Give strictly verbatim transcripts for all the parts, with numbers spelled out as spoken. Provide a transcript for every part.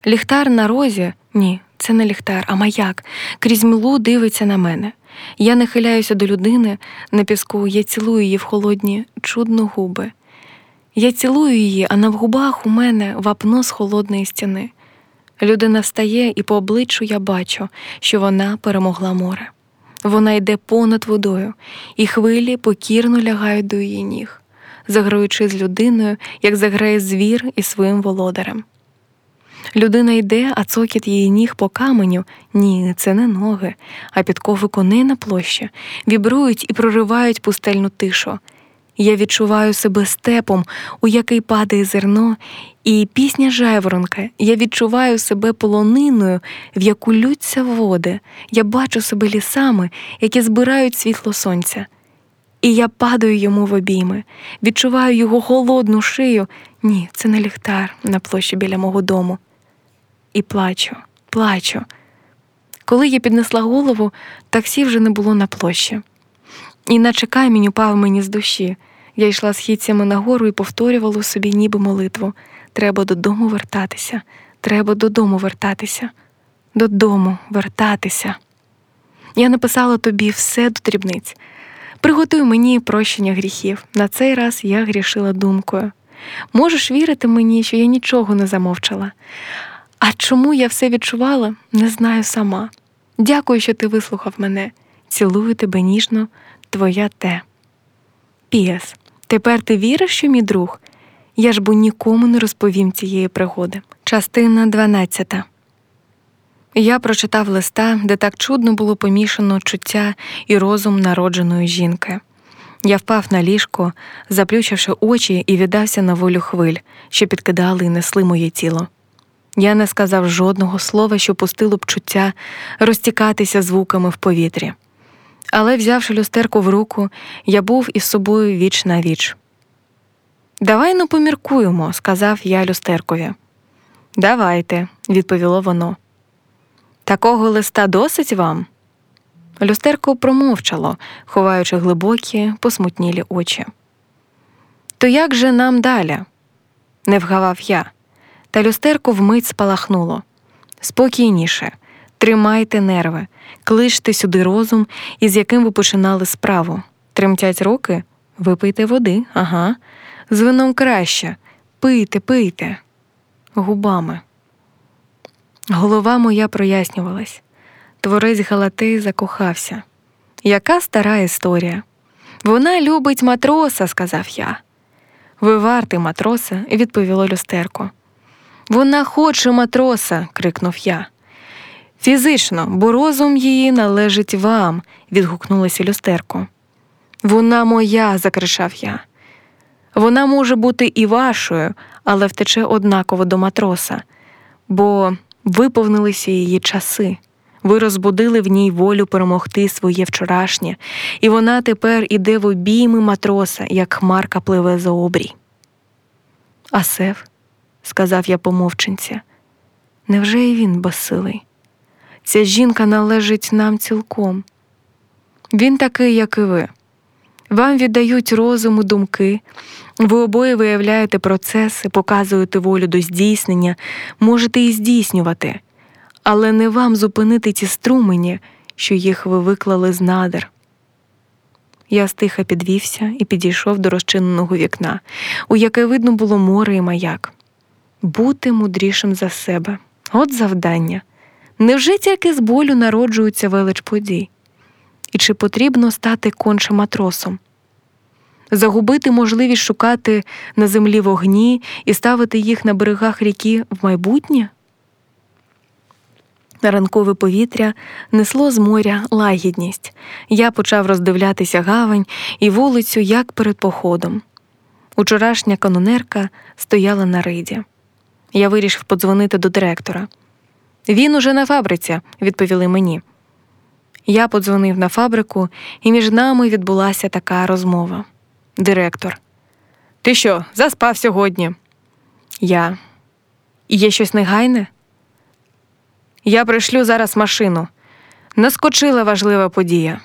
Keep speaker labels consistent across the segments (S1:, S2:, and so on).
S1: Ліхтар на розі? Ні, це не ліхтар, а маяк. Крізь млу дивиться на мене. Я нахиляюся до людини на піску, я цілую її в холодні, чудно губи. Я цілую її, а на губах у мене вапно з холодної стіни. Людина встає, і по обличчю я бачу, що вона перемогла море. Вона йде понад водою, і хвилі покірно лягають до її ніг, заграючи з людиною, як заграє звір із своїм володарем. Людина йде, а цокіт її ніг по каменю – ні, це не ноги, а підкови коней на площі вібрують і проривають пустельну тишу. Я відчуваю себе степом, у який падає зерно, і пісня жайворонка. Я відчуваю себе полониною, в яку ллються води. Я бачу себе лісами, які збирають світло сонця. І я падаю йому в обійми, відчуваю його холодну шию. Ні, це не ліхтар на площі біля мого дому. І плачу, плачу. Коли я піднесла голову, таксі вже не було на площі. І наче камінь упав мені з душі. Я йшла східцями нагору і повторювала собі ніби молитву. Треба додому вертатися, треба додому вертатися, додому вертатися. Я написала тобі все до дрібниць. Приготуй мені прощення гріхів. На цей раз я грішила думкою. Можеш вірити мені, що я нічого не замовчала. А чому я все відчувала, не знаю сама. Дякую, що ти вислухав мене. Цілую тебе ніжно, твоя Т. Пі Ес. Тепер ти віриш, що мій друг? Я ж бо нікому не розповім цієї пригоди. Частина дванадцята. Я прочитав листа, де так чудно було помішано чуття і розум народженої жінки. Я впав на ліжко, заплющивши очі, і віддався на волю хвиль, що підкидали і несли моє тіло. Я не сказав жодного слова, що пустило б чуття розтікатися звуками в повітрі. Але, взявши люстерку в руку, я був із собою віч на віч. «Давай ну поміркуємо», – сказав я люстеркові. «Давайте», – відповіло воно. «Такого листа досить вам?» Люстерко промовчало, ховаючи глибокі, посмутнілі очі. «То як же нам далі?» – не вгавав я. Та люстерко вмить спалахнуло. «Спокійніше, тримайте нерви, кличте сюди розум, із яким ви починали справу. Тремтять руки? Випийте води, ага. З вином краще. Пийте, пийте». Губами. Голова моя прояснювалась. Творець Галатеї закохався. Яка стара історія. «Вона любить матроса», – сказав я. «Ви вартий матроса», – відповіло люстерко. «Вона хоче матроса», – крикнув я. «Фізично, бо розум її належить вам», – відгукнулося люстерко. «Вона моя», – закричав я. «Вона може бути і вашою, але втече однаково до матроса, бо виповнилися її часи. Ви розбудили в ній волю перемогти своє вчорашнє, і вона тепер іде в обійми матроса, як хмарка пливе за обрій». «Асеф», – сказав я помовчинця, – «невже і він безсилий? Ця жінка належить нам цілком. Він такий, як і ви. Вам віддають розум і думки, ви обоє виявляєте процеси, показуєте волю до здійснення, можете і здійснювати, але не вам зупинити ті струмені, що їх ви виклали з надр». Я стиха підвівся і підійшов до розчиненого вікна, у яке видно було море і маяк. Бути мудрішим за себе. От завдання. Невже тільки з болю народжується велич подій? І чи потрібно стати конче матросом? Загубити можливість шукати на землі вогні і ставити їх на берегах ріки в майбутнє? Ранкове повітря несло з моря лагідність. Я почав роздивлятися гавань і вулицю, як перед походом. Учорашня канонерка стояла на риді. Я вирішив подзвонити до директора. «Він уже на фабриці», – відповіли мені. Я подзвонив на фабрику, і між нами відбулася така розмова. Директор. «Ти що, заспав сьогодні?» Я. «Є щось негайне?» «Я пришлю зараз машину. Наскочила важлива подія».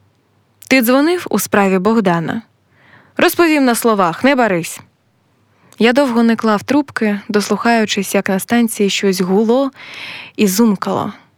S1: «Ти дзвонив у справі Богдана?» «Розповім на словах, не барись». Я довго не клав трубки, дослухаючись, як на станції щось гуло і зумкало.